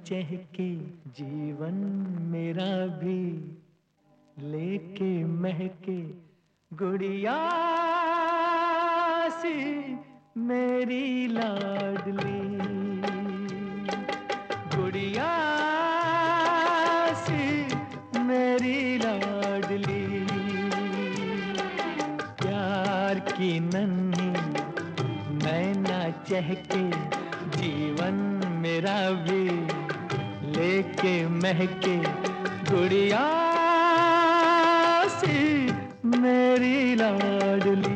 चहके जीवन मेरा भी, लेके महके गुड़िया सी मेरी लाडली, गुड़िया सी मेरी लाडली। प्यार की नन्ही नैना चहके जीवन मेरा भी, लेके महके गुड़िया सी मेरी लाडली।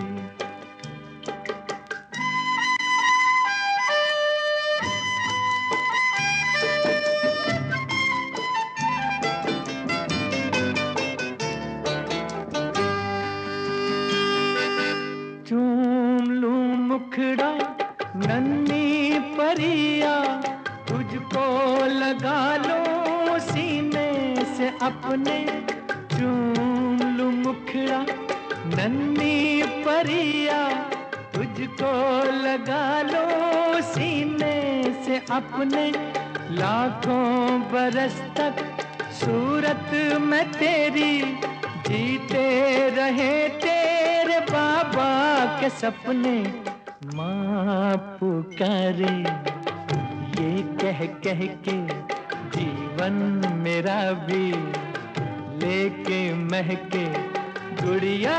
चूम लूं मुखड़ा नन्ही परिया, तुझको लगा लो सीने से अपने। चूम लूं मुखड़ा नन्ही परिया, तुझको लगा लो सीने से अपने। लाखों बरस तक सूरत में तेरी जीते रहे तेरे बाबा के सपने। माँ पुकारे ये कह कह के जीवन मेरा भी, लेके महके गुड़िया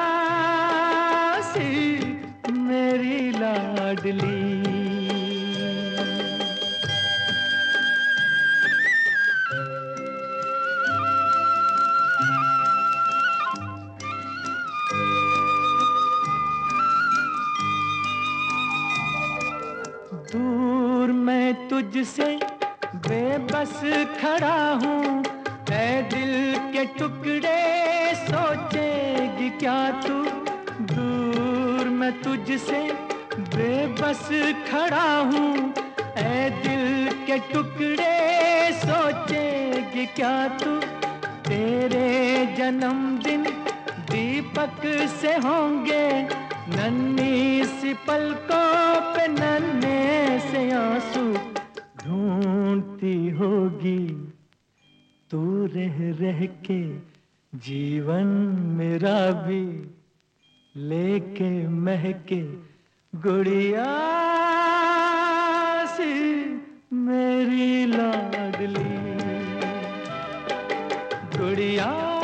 सी मेरी लाडली। दूर मैं तुझसे बेबस खड़ा हूँ, ऐ दिल के टुकड़े सोचेगी क्या तू। दूर मैं तुझसे बेबस खड़ा हूँ, ऐ दिल के टुकड़े सोचेगी क्या तू। तेरे जन्मदिन दीपक से होंगे, नन्ही सी पलकों पे नन्हे से आंसू। ढूंढती होगी तू रह रह के जीवन मेरा भी, लेके महके गुड़िया सी मेरी लाडली, गुड़िया